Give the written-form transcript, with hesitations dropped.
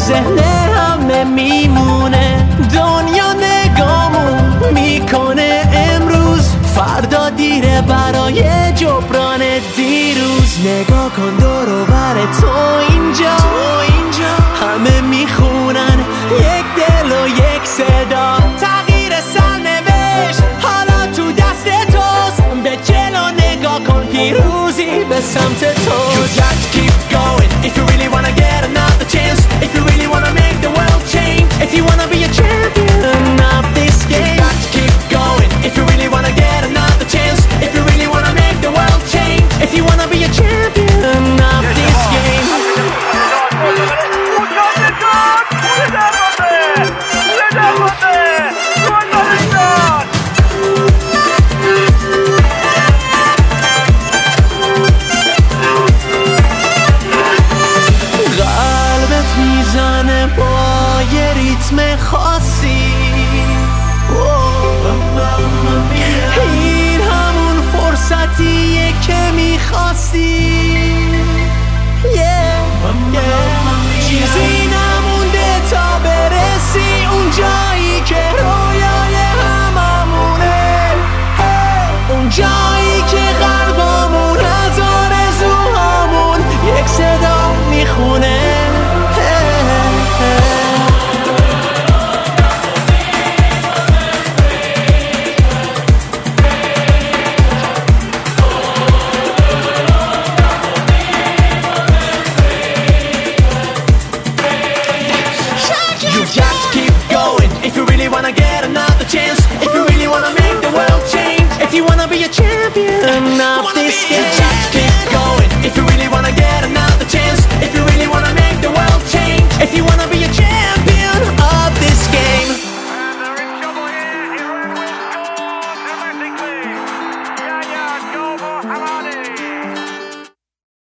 ذهن همه میمونه. دنیا نگامون میکنه امروز، فردا دیره برای جبران دیروز. نگاه کن دور و بر تو اینجا همه میخونن یک دل و یک صدا. تغییر سرنوشت حالا تو دست توست، به جلو نگاه کن پیروزی به سمت توست. You got to keep going if you really wanna get another chance. If you really wanna make the world change. If you wanna be a champion of this game. You got to keep going if you really wanna get another chance. If you really wanna make the world change. If you wanna be a champion of this game. قلبت میزنه با یه ریتم خاصی، این همون فرصتیه که میخواستی. چیزی نمونده تا برسی اون جایی که رویای هممونه، اون جایی که قلبمون از آرزوهامون یک صدا میخونه. Wanna get another chance. If you really wanna make the world change. If you wanna be a champion of this game.